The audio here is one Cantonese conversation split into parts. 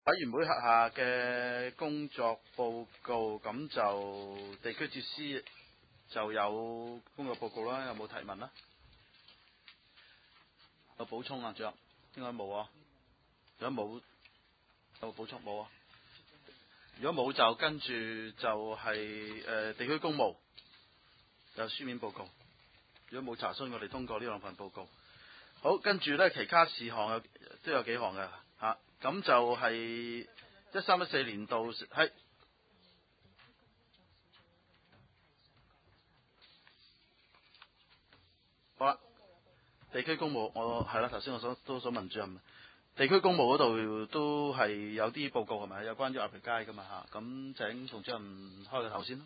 委員會轄下嘅工作報告，咁就地區設施就有工作報告啦。有冇提問啦？有補充啊？仲有應該冇啊？如果冇有冇補充冇啊？如果冇就跟住就係地區公務有書面報告。如果冇查詢，我哋通過呢兩份報告。好，跟住呢，其他事項都有幾項嘅嚇。咁就係13-14年度係好啦。地區公務我係啦，頭先我都想問主任，地區公務嗰度都係有啲報告係咪？有關於鴨寮街噶嘛嚇？咁請馮主任開個頭先啦。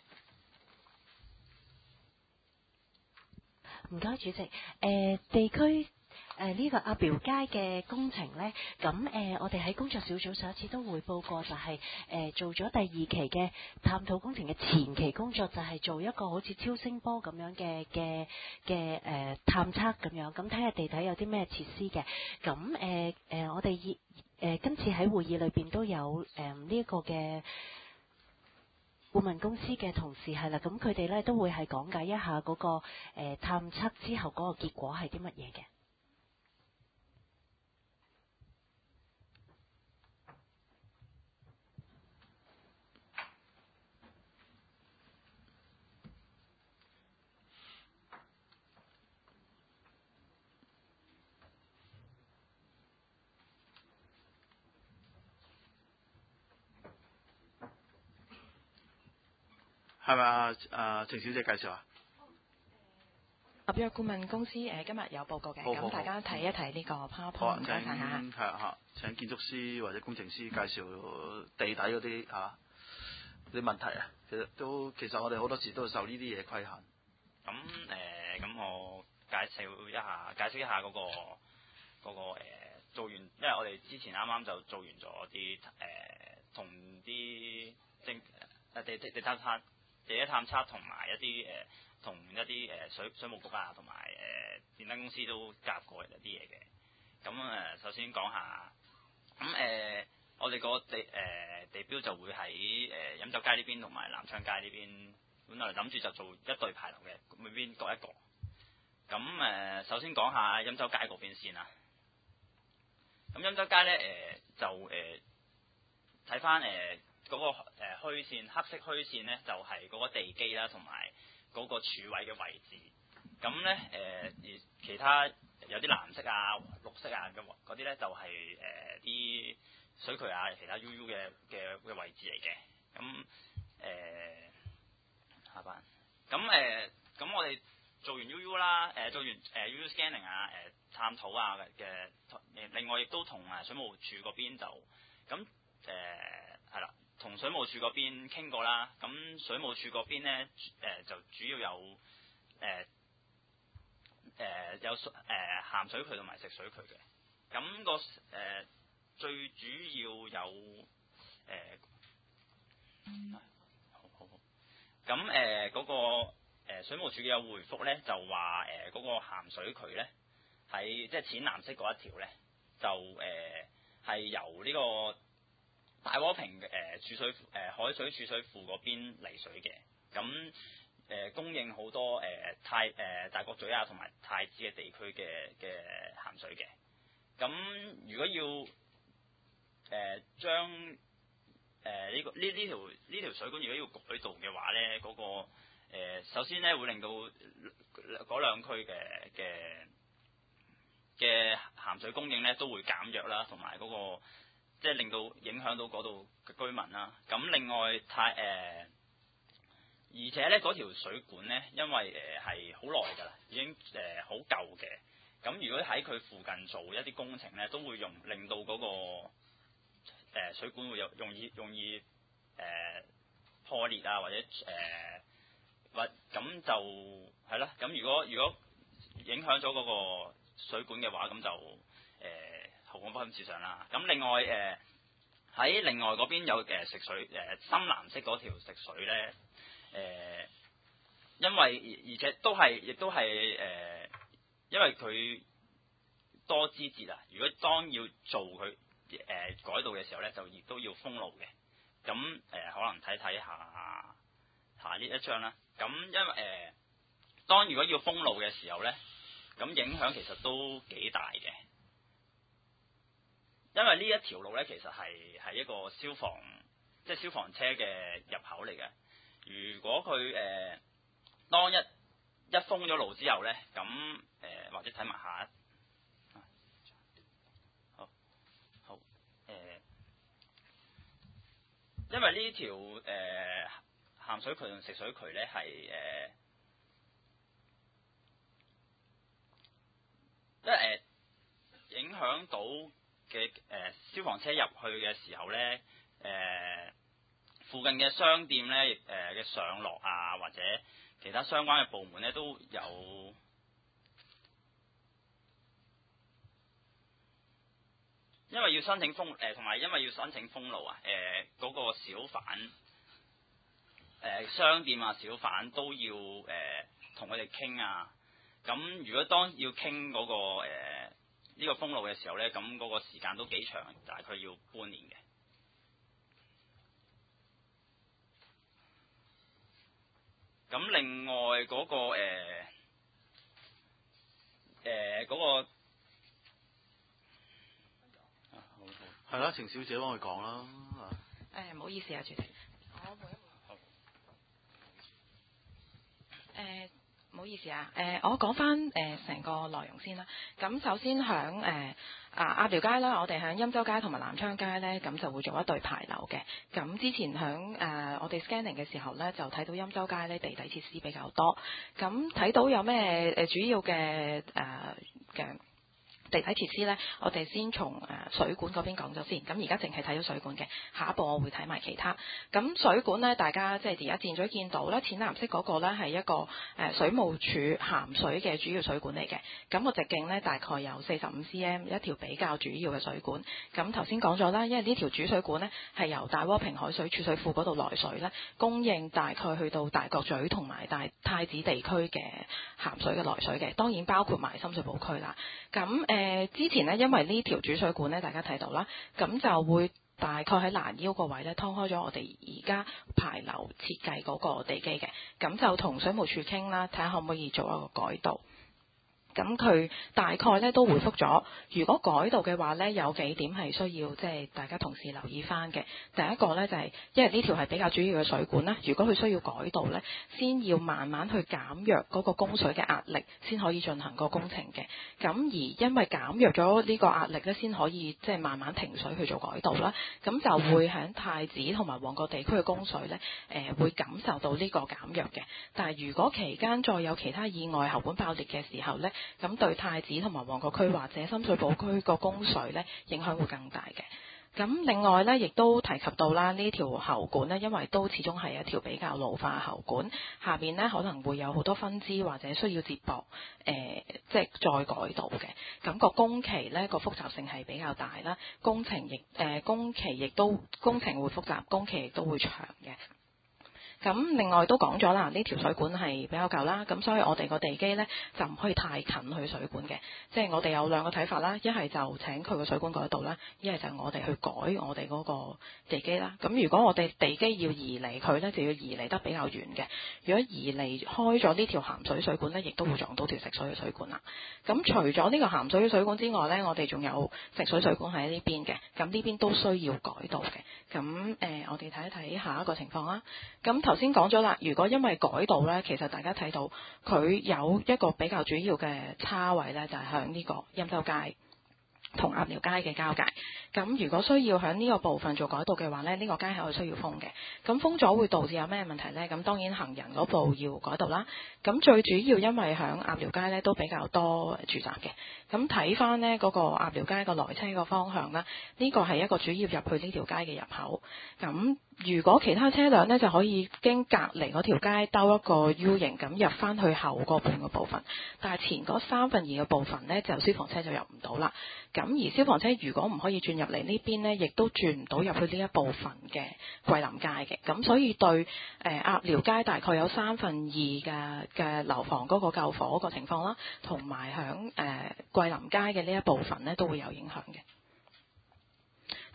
唔該，主席。地區呢個鴨寮街嘅工程呢，咁我哋喺工作小組上一次都匯報過，就係做咗第2期嘅探討工程嘅前期工作，就係做一個好似超聲波咁樣嘅探測咁樣，咁睇下地底有啲咩設施嘅。咁我哋今次喺會議裏邊都有呢一個嘅顧問公司嘅同事係啦，咁佢哋咧都會係講解一下嗰個探測之後嗰個結果係啲乜嘢嘅。 係咪啊？程小姐介紹啊？ 合約顧問公司今日有報告嘅，咁大家睇一睇呢個 PowerPoint，唔該晒嚇。 係嚇，請建築師或者工程師介紹地底嗰啲啲問題啊。其實我哋好多時都受呢啲嘢規限。 咁我解釋一下嗰個做完，因為我哋之前啱啱就做完咗啲同啲地底探測同埋一啲同一啲水務局啊，同埋電燈公司都夾過一啲嘢嘅。咁首先講下，我哋個地標就會喺飲酒街呢邊同埋南昌街呢邊，本來諗住就做一對牌樓嘅，每邊各一個。咁首先講下飲酒街嗰邊先啦。咁飲酒街咧就睇翻嗰個虛線，黑色虛線咧就係嗰個地基啦，同埋嗰個柱位嘅位置。咁咧而其他有啲藍色啊、綠色啊嘅嗰啲咧就係啲水渠啊、其他 UU 嘅位置嚟嘅。咁下班。咁我哋做完 UU 啦，做完UU scanning 啊，探討啊嘅，另外亦都同水務署嗰邊就咁係啦。同水務署嗰邊傾過啦，咁水務署嗰邊咧就主要有鹹水渠同埋食水渠嘅，咁最主要有咁嗰個水務署嘅有回覆咧，就話嗰個鹹水渠咧喺即係淺藍色嗰一條咧，就係由呢個大窩坪儲水海水儲水庫嗰邊嚟水嘅，咁供應好多大角咀啊同埋太子嘅地區嘅鹹水嘅。咁如果要將呢條水管如果要改道嘅話咧，嗰個首先咧會令到嗰兩區嘅鹹水供應咧都會減弱啦，同埋嗰個即係令到影響到嗰度嘅居民啦。咁另外而且咧嗰條水管咧，因為係好耐㗎啦，已經好舊嘅。咁如果喺佢附近做一啲工程咧，都會令到嗰個水管會容易破裂啊，或者咁就係啦。咁如果影響咗嗰個水管嘅話，咁就後果不堪設想啦。咁另外喺另外嗰邊有食水深藍色嗰條食水咧，因為而且亦都係因為佢多枝節啊。如果當要做佢改道嘅時候咧，就亦都要封路嘅。咁可能睇下呢一張啦。咁因為當如果要封路嘅時候咧，咁影響其實都幾大嘅。因為呢一條路咧，其實係一個消防車嘅入口嚟嘅。如果佢當一封咗路之後咧，咁或者睇埋下一，好因為呢條鹹水渠同食水渠咧係因為影響到嘅消防車入去嘅時候咧，附近嘅商店咧嘅上落啊，或者其他相關嘅部門咧都有因為要申請封同埋因為要申請封路啊，嗰個小販商店啊小販都要同佢哋傾啊。咁如果當要傾嗰個呢個封路嘅時候咧，咁嗰個時間都幾長，大概要半年嘅。咁另外嗰個嗰個係啦，程小姐幫佢講啦。 唔好意思啊，主席，我每一唔好意思啊，我講翻成個內容先啦。咁首先響鴨寮街啦，我哋響欽州街同埋南昌街咧，咁就會做一對牌樓嘅。咁之前響我哋 scanning 嘅時候咧，就睇到欽州街咧地底設施比較多。咁睇到有咩主要嘅地底設施呢，我哋先從水管嗰邊講咗先。咁而家淨係睇咗水管嘅，下一步我會睇埋其他。咁水管呢，大家即係而家箭嘴見到啦，淺藍色嗰個呢係一個水務署鹹水嘅主要水管嚟嘅。咁個直徑呢，大概有45 cm， 一條比較主要嘅水管。咁頭先講咗啦，因為呢條主水管呢係由大窩坪海水儲水庫嗰度來水呢，供應大概去到大角咀同埋太子地區嘅鹹水嘅來水嘅，當然包括埋深水埗區啦。咁之前呢，因為呢條主水管呢，大家睇到啦，咁就會大概喺攔腰個位呢，劏開咗我哋而家牌樓設計嗰個地基嘅，咁就同水務署傾啦，睇下可唔可以做一個改道。咁佢大概咧都回覆咗，如果改道嘅話咧，有幾點係需要即係大家同事留意翻嘅。第一個咧就係，因為呢條係比較主要嘅水管啦，如果佢需要改道咧，先要慢慢去減弱嗰個供水嘅壓力，先可以進行個工程嘅。咁而因為減弱咗呢個壓力咧，先可以即係慢慢停水去做改道啦。咁就會喺太子同埋旺角地區嘅供水咧，會感受到呢個減弱嘅。但係如果期間再有其他意外喉管爆裂嘅時候咧，咁對太子同埋旺角區或者深水埗區個供水咧，影響會更大嘅。咁另外咧，亦都提及到啦，呢條喉管咧，因為都始終係一條比較老化嘅喉管，下邊咧可能會有好多分支或者需要接駁，即係再改道嘅。咁個工期咧個複雜性係比較大啦，工程會複雜，工期亦都會長嘅。咁另外都講咗啦，呢條水管係比較舊啦，咁所以我哋個地基呢就唔可以太近去水管嘅，即係我哋有兩個睇法啦，一係就請佢個水管改道啦，一係就我哋去改我哋嗰個地基啦。咁如果我哋地基要移離佢呢，就要移離得比較遠嘅。如果移離開咗呢條鹹水水管呢，亦都會撞到條食水嘅水管啦。咁除咗呢個鹹水水管之外呢，我哋仲有食水水管喺呢邊嘅，咁呢邊都需要改道嘅。咁我哋睇一睇下一個情況啦。咁頭先講咗啦，如果因為改道呢，其實大家睇到佢有一個比較主要嘅叉位呢，就係響呢個欽州街同鴨寮街嘅交界。咁如果需要響呢個部分做改道嘅話呢，呢個街口係需要封嘅。咁封咗會導致有咩問題呢？咁當然行人嗰部要改道啦。咁最主要因為響鴨寮街呢都比較多住宅嘅。咁睇翻呢嗰個鴨寮街個來車個方向啦，呢個係一個主要入去呢條街嘅入口。咁如果其他車輛呢，就可以經隔離嗰條街兜一個 U 型咁入翻去後個半個部分，但係前嗰2/3嘅部分呢，就消防車就入唔到啦。咁而消防車如果唔可以轉入嚟呢邊呢，亦都轉唔到入去呢一部分嘅桂林街嘅。咁所以對鴨寮街大概有2/3嘅樓房嗰個救火嗰個情況啦，同埋響桂林街嘅呢一部分呢，都會有影響嘅。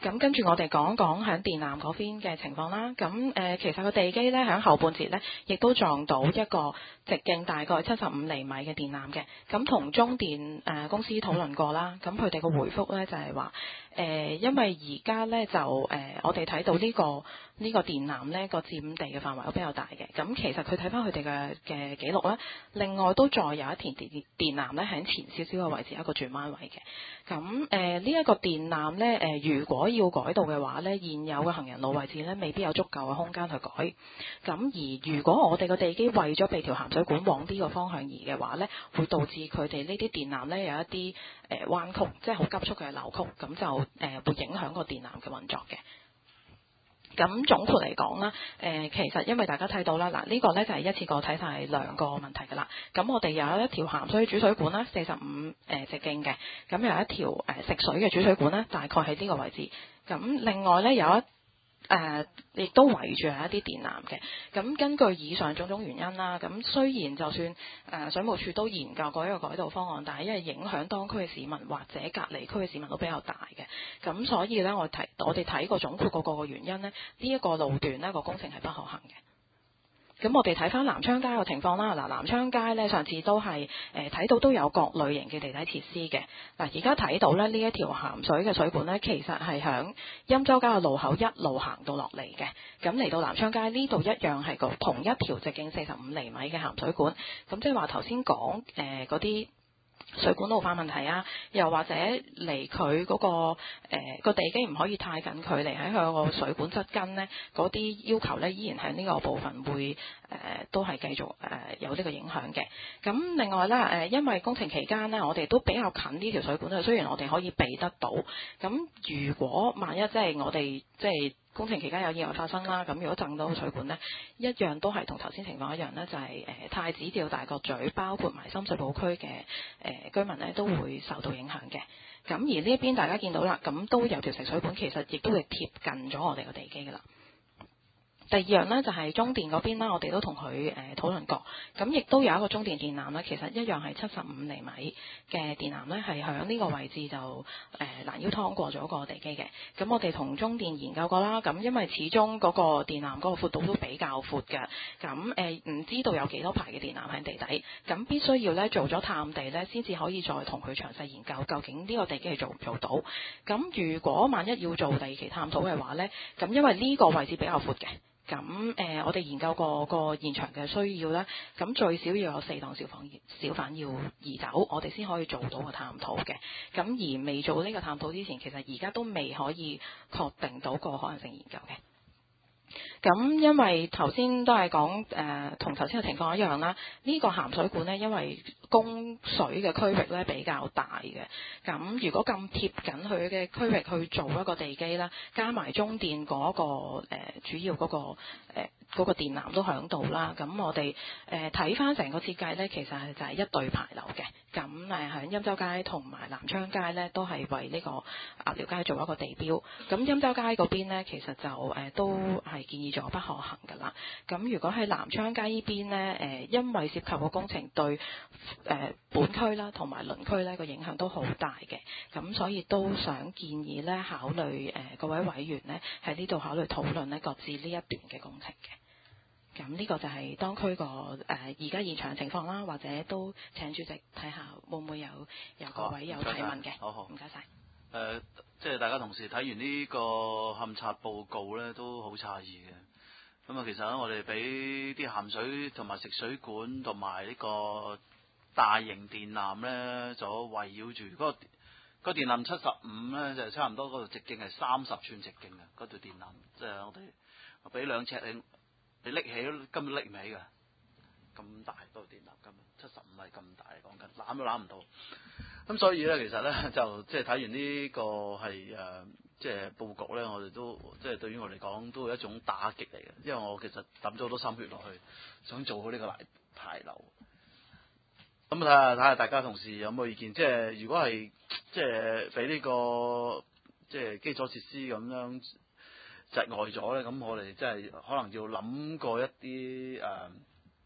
咁跟住我哋講講喺電纜嗰邊嘅情況啦。咁其實個地基咧喺後半截咧，亦都撞到一個直徑大概75厘米嘅電纜嘅。咁同中電公司討論過啦，咁佢哋個回覆咧就係話因為而家咧就我哋睇到呢個電纜咧個佔地嘅範圍都比較大嘅。咁其實佢睇翻佢哋嘅記錄啦，另外都再有一條電纜咧喺前少少嘅位置一個轉彎位嘅。咁呢一個電纜咧如果要改道嘅話咧，現有嘅行人路位置咧未必有足夠嘅空間去改。咁而如果我哋個地基為咗避條鹹水管往呢個方向移嘅話咧，會導致佢哋呢啲電纜咧有一啲彎曲，即係好急速嘅扭曲，咁就會影響個電纜嘅運作嘅。咁總括嚟講啦，其實因為大家睇到啦，嗱呢個咧就係一次過睇晒兩個問題㗎啦。咁我哋有一條鹹水主水管啦，45直徑嘅，咁有一條食水嘅主水管咧，大概喺呢個位置。咁另外咧有亦都圍住係一啲電纜嘅。咁根據以上種種原因啦，咁雖然就算水務署都研究過一個改道方案，但係因為影響當區嘅市民或者隔離區嘅市民都比較大嘅，咁所以咧我哋睇過總括嗰個原因咧，呢一個路段呢個工程係不可行嘅。咁我哋睇翻南昌街個情況啦，嗱南昌街咧上次都係睇到都有各類型嘅地底設施嘅。嗱而家睇到咧呢一條鹹水嘅水管咧，其實係響欽州街嘅路口一路行到落嚟嘅。咁嚟到南昌街呢度一樣係同一條直徑45厘米嘅鹹水管。咁即係話頭先講嗰啲水管路化問題啊，又或者離佢嗰個地基唔可以太近距離喺佢個水管側根呢，嗰啲要求呢依然喺呢個部分會都係繼續有呢個影響嘅。咁另外啦因為工程期間呢，我哋都比較近呢條水管啊，雖然我哋可以避得到，咁如果萬一即係我哋即係工程期間有意外發生啦，咁如果震到水管呢，一樣都係同頭先情況一樣呢，就係太子至到大角咀，包括埋深水埗區嘅居民呢，都會受到影響嘅。咁而呢一邊大家見到啦，咁都有條食水管，其實亦都會貼近咗我哋個地基㗎啦。第二樣呢，就係中電嗰邊啦，我哋都同佢討論過，咁亦都有一個中電電纜呢，其實一樣係75厘米嘅電纜呢，係響呢個位置就攔腰劏過咗個地基嘅。咁我哋同中電研究過啦，咁因為始終嗰個電纜嗰個闊度都比較闊嘅，咁唔知道有幾多排嘅電纜喺地底，咁必須要呢做咗探地呢，先至可以再同佢詳細研究究竟呢個地基係做唔做到。咁如果萬一要做第二期探討嘅話呢，咁因為呢個位置比較闊嘅。咁我哋研究過個現場嘅需要咧，咁最少要有4檔小販要移走，我哋先可以做到個探討嘅。咁而未做呢個探討之前，其實而家都未可以確定到個可能性研究嘅。咁因為頭先都係講同頭先嘅情況一樣啦，呢個鹹水管呢，因為供水嘅區域咧比較大嘅，咁如果咁貼緊佢嘅區域去做一個地基啦，加埋中電嗰個主要嗰個電纜都響度啦，咁我哋睇翻成個設計呢，其實就係一對牌樓嘅，咁喺欽州街同埋南昌街呢，都係為呢個鴨寮街做一個地標，咁欽州街嗰邊呢，其實就都係建議咗不可行㗎啦。咁如果喺南昌街呢邊呢，因為涉及個工程對本區啦同埋鄰區呢個影響都好大嘅，咁所以都想建議呢考慮各位委員呢喺呢度考慮討論呢各自呢一段嘅工程嘅。咁呢個就係當區個而家現場情況啦，或者都請主席睇下會唔會有各位有提問嘅。 好， 唔該晒。 即係大家同事睇完呢個勘察報告呢，都好詫異嘅。咁啊，其實我哋俾啲鹹水同埋食水管同埋呢個大型電纜呢，就圍繞住嗰個電纜75呢，就差唔多嗰度直徑係30寸直徑嘅嗰條電纜，即係我俾2尺你拎起都根本拎唔起㗎，咁大嗰條電纜根本75係咁大，講緊攬都攬唔到。咁所以咧，其實咧就即係睇完呢個係即係佈局咧，我哋都即係對於我嚟講都係一種打擊嚟嘅，因為我其實抌咗好多心血落去，想做好呢個牌樓。咁睇下大家同事有冇意見？即係如果係即係俾呢個即係基礎設施咁樣窒礙咗咧，咁我哋即係可能要諗過一啲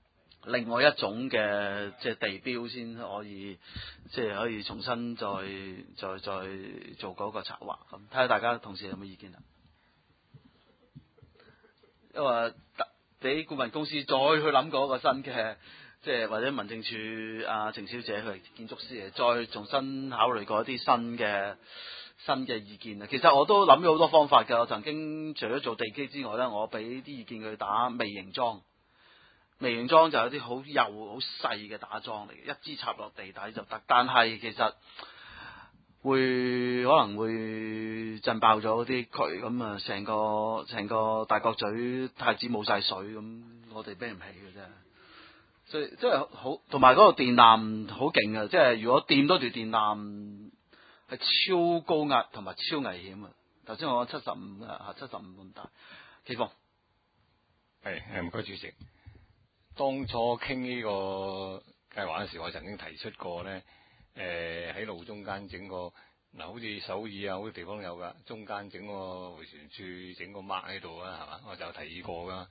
另外一種嘅即係地標先可以，即係可以重新再做嗰個策劃咁，睇下大家同事有冇意見啊？因為俾顧問公司再去諗過一個新嘅，即係或者民政處程小姐佢係建築師嘅，再重新考慮過一啲新嘅意見啊！其實我都諗咗好多方法㗎。我曾經除咗做地基之外咧，我俾啲意見佢打微型樁。微型樁就有啲好幼好細嘅打樁嚟嘅，一支插落地底就得。但係其實可能會震爆咗啲渠，咁啊成個大角咀太子冇晒水，咁我哋孭唔起嘅啫。所以即係好，同埋嗰個電纜好勁啊！即係如果掂多條電纜係超高壓同埋超危險啊！頭先我講75咁大，奇峰係唔該主席。當初傾呢個計劃嘅時候，我曾經提出過咧，喺路中間整個嗱，好似首爾好多地方有噶，中間整個迴旋處，整個 mark 喺度啊，係嘛？我就提議過噶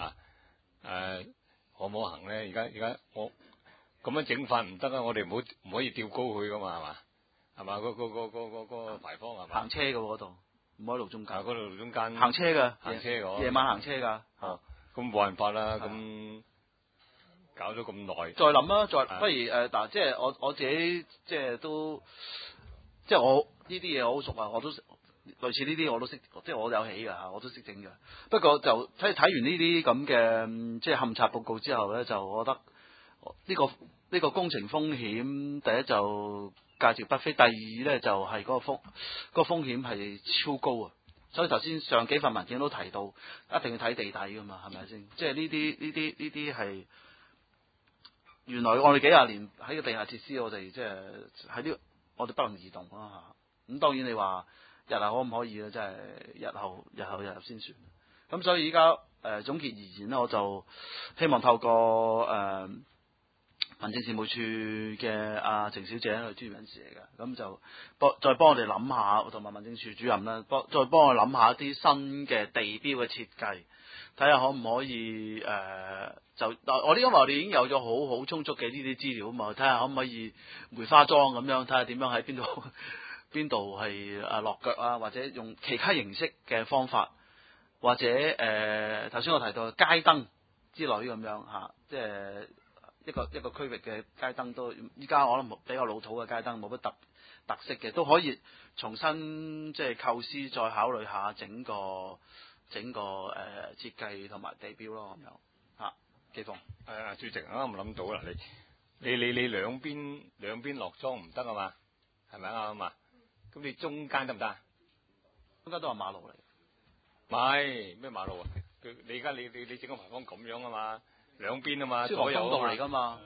可唔可行咧？而家我咁樣整法唔得啊！我哋唔可以吊高佢噶嘛，係嘛？係嘛？個牌坊係嘛？ 行車嘅嗰度，唔可以路中間。 嗰度路中間行車嘅， 行車嘅， 夜晚行車㗎。 咁冇辦法啦，咁。搞咗咁耐， 再諗啦，不如嗱，即係我自己即係都，即係我呢啲嘢我好熟啊，我都類似呢啲我都識，即係我有起㗎嚇，我都識整嘅。不過就睇完呢啲咁嘅即係勘察報告之後咧，就我覺得呢個工程風險，第一就價值不菲，第二咧就係嗰個風險係超高啊。所以頭先上幾份文件都提到，一定要睇地底㗎嘛，係咪先？即係呢啲係。原來我哋幾廿年喺個地下設施，我哋即係喺呢，我哋不能移動啦嚇。咁當然你話日後可唔可以咧？即係日後先算。咁所以依家總結而言咧，我就希望透過民政事務處嘅程小姐係專業人士嚟嘅，咁就再幫我哋諗下，同埋民政處主任啦，再幫我諗下一啲新嘅地標嘅設計。睇下可唔可以我因為我哋已經有咗好充足嘅呢啲資料啊嘛，睇下可唔可以梅花樁咁樣，睇下點樣喺邊度係落腳啊，或者用其他形式嘅方法，或者頭先我提到街燈之類咁樣嚇，即係一個區域嘅街燈都依家我諗比較老土嘅街燈冇乜特色嘅，都可以重新即係構思再考慮下整個設計同埋地標咯咁樣嚇。季峰主席啱啱諗到啦，你兩邊落樁唔得啊嘛，係咪啱啊？咁你中間得唔得啊？ 中間都係馬路嚟， 唔係咩馬路啊？你而家你整個牌坊咁樣啊嘛，兩邊啊嘛， 消防通道嚟㗎嘛。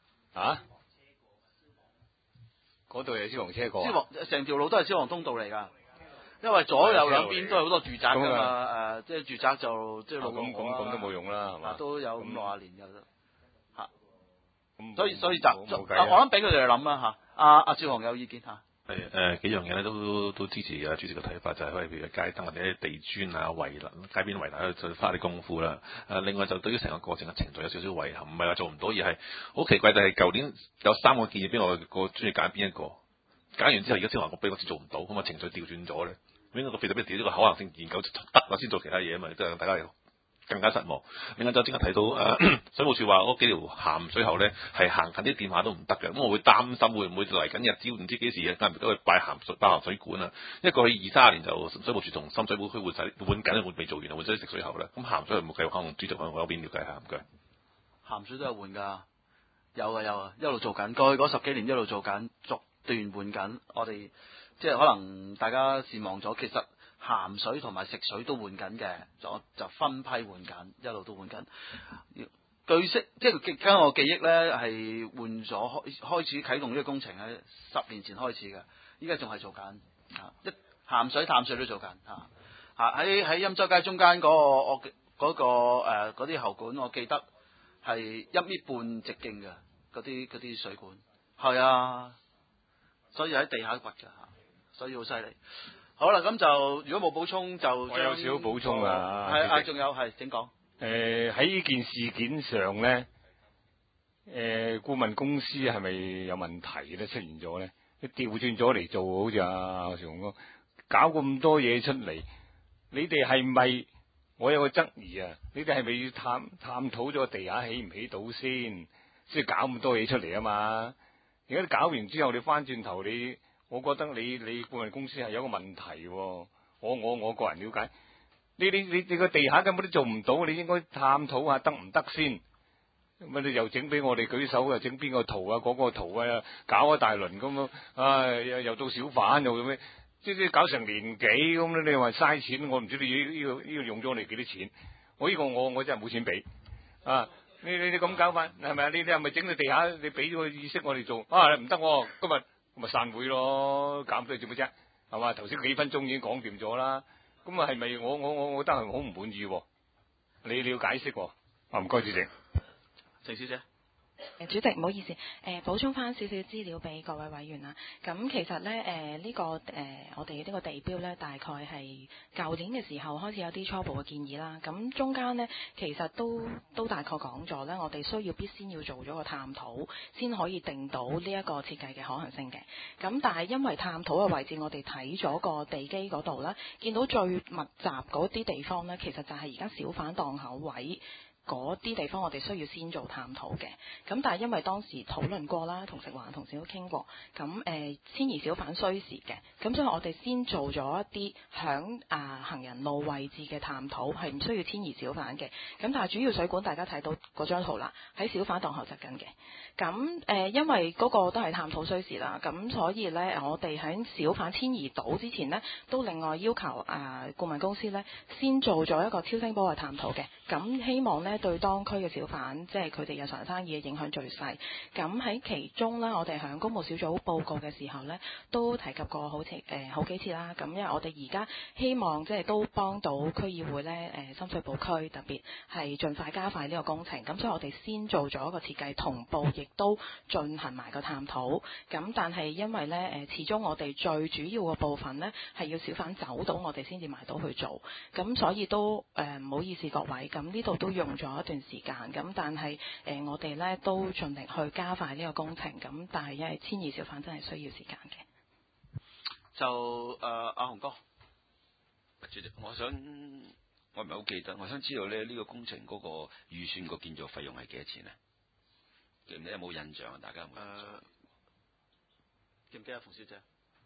嗰度有消防車過。 成條路都係消防通道嚟㗎。因為左右兩邊都係好多住宅㗎嘛，即係住宅就即係路咁都冇用啦，係嘛？ 都有50-60年㗎啦， 所以就我諗俾佢哋諗啦嚇。阿趙雄有意見嚇。 係幾樣嘢咧都支持嘅主席嘅睇法，就係可以譬如街燈或者地磚啊、圍欄、街邊圍欄就花啲功夫啦。另外就對於成個過程嘅程序有少少遺憾，唔係話做唔到，而係好奇怪就係舊年有3個建議，邊個中意揀邊一個？揀完之後，而家消防局俾我先做唔到，咁啊程序調轉咗咧。應該個費就俾自己個可行性研究得，我先做其他嘢啊嘛，即係大家更加失望。另外就即刻提到水務署話嗰幾條鹹水喉咧係行近啲電話都唔得嘅，咁我會擔心會唔會嚟緊日子唔知幾時間唔都去爆鹹水管啊？一個喺20-30年就水務署同深水埗區換緊，未做完啊，換咗啲食水喉啦。咁鹹水喉冇計劃，可能主席可能嗰邊了解下唔該。 鹹水都有換㗎，有啊，一路做緊，過去嗰10幾年一路做緊，逐段換緊，我哋。即係可能大家善忘咗，其實鹹水同埋食水都換緊嘅，就分批換緊，一路都換緊。據悉，即係根據我記憶咧，係換咗開始啟動呢個工程喺10年前開始嘅，依家仲係做緊。鹹水、淡水都做緊。喺欽州街中間嗰啲喉管，我記得係1.5米直徑嘅嗰啲水管。係啊，所以喺地下掘㗎。所以好犀利。好啦，咁就如果冇補充就我有少少補充啊。 仲有請講。 喺呢件事件上咧， 顧問公司係咪有問題咧出現咗咧？你調轉咗嚟做，好似阿常哥搞咁多嘢出嚟，你哋係咪？我有個質疑啊！你哋係咪要探討咗地下起唔起到先搞咁多嘢出嚟啊嘛？而家你搞完之後，你翻轉頭我覺得你顧問公司係有個問題喎。我個人了解，你個地下根本都做唔到，你應該探討下得唔得先。咁你又整俾我哋舉手，又整邊個圖啊，嗰個圖啊，搞一大輪咁樣，又到小販又咩？即係搞成年幾咁咧？你話嘥錢，我唔知你呢個用咗我哋幾多錢？我真係冇錢俾啊！你咁搞法係咪啊？你係咪整到地下？你俾咗個意識我哋做啊？唔得，今日咪散會咯，搞咁多做乜啫？係嘛？頭先幾分鐘已經講掂咗啦。咁啊係咪我覺得係好唔滿意？你要解釋喎。唔該，主席。 鄭小姐。 主席唔好意思，補充翻少少資料俾各位委員啦。咁其實咧，我哋呢個地標咧，大概係舊年嘅時候開始有啲初步嘅建議啦。咁中間咧，其實都大概講咗咧，我哋需要先要做咗個探討，先可以定到呢一個設計嘅可行性嘅。咁但係因為探討嘅位置，我哋睇咗個地基嗰度咧，見到最密集嗰啲地方咧，其實就係而家小販檔口位。嗰啲地方我哋需要先做探討嘅，咁但係因為當時討論過啦，同食環同事都傾過，咁遷移小販需時嘅，咁所以我哋先做咗一啲響行人路位置嘅探討，係唔需要遷移小販嘅，咁但係主要水管大家睇到嗰張圖啦，喺小販檔口側緊嘅，咁因為嗰個都係探討需時啦，咁所以咧我哋喺小販遷移到之前呢，都另外要求顧問公司咧先做咗一個超聲波嘅探討嘅，咁希望咧。對當區嘅小販，即係佢哋日常生意嘅影響最細。咁喺其中呢，我哋響公務小組報告嘅時候呢，都提及過好幾次啦。咁因為我哋而家希望即係都幫到區議會呢，深水埗區特別係盡快加快呢個工程。咁所以我哋先做咗一個設計同步，亦都進行埋個探討。咁但係因為呢，始終我哋最主要嘅部分呢，係要小販走到，我哋先至埋到去做。咁所以都唔好意思各位，咁呢度都用咗一段時間，咁但係我哋咧都盡力去加快呢個工程，咁但係因為遷移小販真係需要時間嘅。 就阿洪哥， 主席，我唔係好記得，我想知道咧呢個工程嗰個預算個建造費用係幾多錢啊？記唔記得有冇印象啊？大家有冇印象？ 記唔記得馮小姐？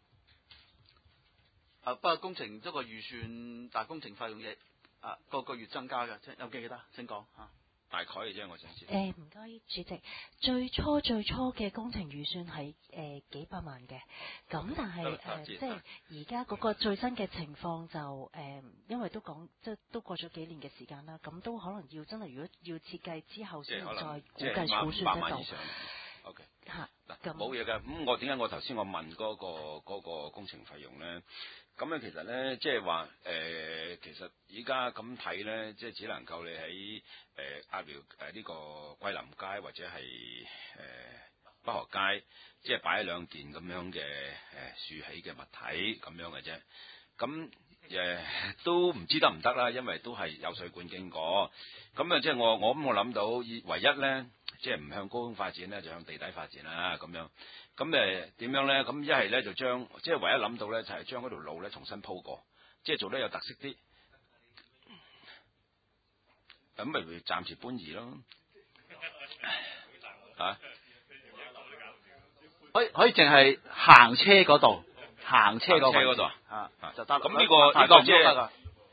不過工程一個預算，但係工程費用嘅。個月增加嘅，有記得？請講嚇。 大概嘅啫，我想知。 唔該，主席。最初嘅工程預算係幾百萬嘅，咁但係即係而家嗰個最新嘅情況就因為都講即係都過咗幾年嘅時間啦，咁都可能要真係如果要設計之後先再估計估算得到。 OK 嚇嗱，冇嘢㗎。咁我點解我頭先我問嗰個工程費用咧？咁咧其實咧，即係話其實而家咁睇咧，即係只能夠你喺鴨寮呢個桂林街或者係北河街，即係擺兩件咁樣嘅豎起嘅物體咁樣嘅啫。咁都唔知得唔得啦，因為都係有水管經過。咁啊，即係我諗到唯一咧，即係唔向高空發展咧，就向地底發展啦咁樣。咁點樣咧？咁一係咧就將即係唯一諗到咧，就係將嗰條路咧重新鋪過，即係做得有特色啲。咁咪暫時搬移咯。嚇！ 可以淨係行車嗰度，行車嗰度就得。 咁呢個即係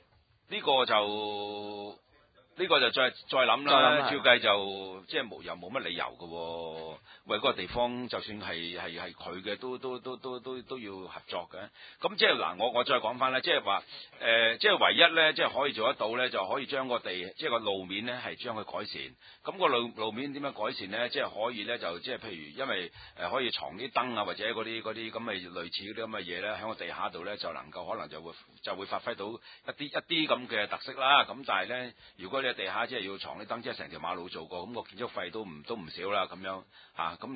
呢個就再諗啦。照計就即係又冇乜理由嘅喎。喂，嗰個地方就算係佢嘅，都要合作嘅。咁即係嗱，我再講翻咧，即係話即係唯一咧，即係可以做得到咧，就可以將個地即係個路面咧係將佢改善。咁個路面點樣改善咧？即係可以咧，就即係譬如因為可以藏啲燈啊，或者嗰啲咁嘅類似嗰啲咁嘅嘢咧，喺個地下度咧就能夠可能就會發揮到一啲咁嘅特色啦。咁但係咧，如果你喺地下即係要藏啲燈，即係成條馬路做過，咁個建築費都唔少啦咁樣嚇。咁你話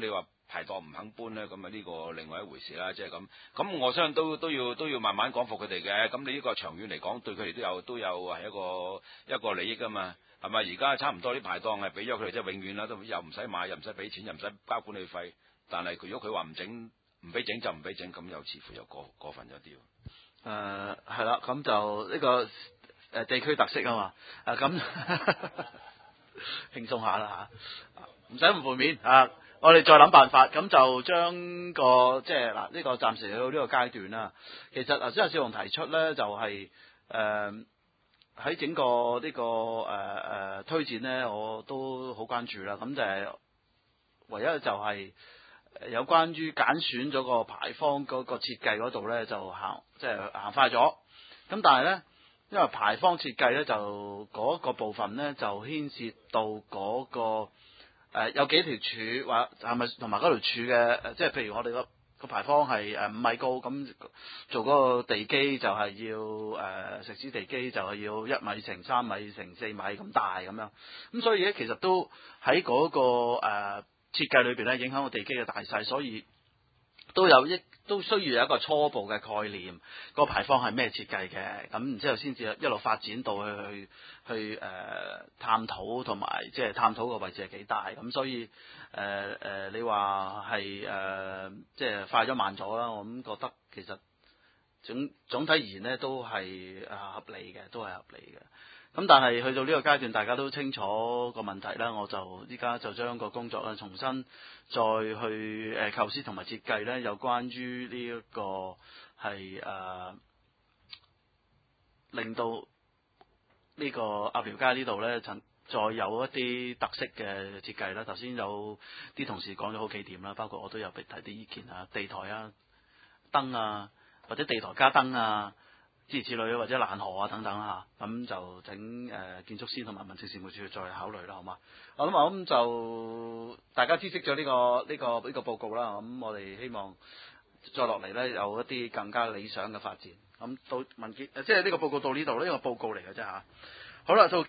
排檔唔肯搬咧，咁啊呢個另外一回事啦，即係咁。咁我相信都要慢慢講服佢哋嘅。咁你呢個長遠嚟講，對佢哋都有係一個利益噶嘛，係咪？而家差唔多啲排檔係俾咗佢哋，即係永遠啦，都又唔使買，又唔使俾錢，又唔使交管理費。但係如果佢話唔俾整就唔俾整，咁又似乎又過分咗啲。 係啦，咁就呢個地區特色啊嘛，咁輕鬆下啦嚇，唔使咁負面啊！我哋再諗辦法，咁就將即係嗱呢個暫時去到呢個階段啦。其實頭先阿少雄提出咧，就係喺整個呢個推薦咧，我都好關注啦。咁就係唯一就係有關於揀選咗個牌坊嗰個設計嗰度咧，就行快咗。咁但係咧，因為牌坊設計咧，就嗰個部分咧，就牽涉到嗰個有幾條柱，或係咪同埋嗰條柱嘅即係譬如我哋個牌坊係5米高，咁做嗰個地基就係要石屎地基就係要1米乘3米乘4米咁大咁樣。咁所以咧，其實都喺嗰個設計裏邊咧，影響個地基嘅大細，所以都需要有一個初步嘅概念，個牌坊係咩設計嘅，咁然之後先至一路發展到去探討，同埋即係探討個位置係幾大，咁所以你話係即係快咗慢咗啦，我咁覺得其實總體而言咧都係合理嘅，都係合理嘅。咁但係去到呢個階段，大家都清楚個問題啦，我就依家就將個工作咧重新再去構思同埋設計咧，有關於呢一個係令到呢個鴨寮街呢度咧，再有一啲特色嘅設計啦。頭先有啲同事講咗好幾點啦，包括我都有俾提啲意見啊，地台啊、燈啊，或者地台加燈啊。諸如此類或者攔河啊等等啦，咁就整建築師同埋民政事務處再考慮啦，好嘛？我諗就大家知悉咗呢個報告啦，咁我哋希望再落嚟咧有一啲更加理想嘅發展。咁到文件即係呢個報告到呢度呢個報告嚟嘅啫嚇。好啦，到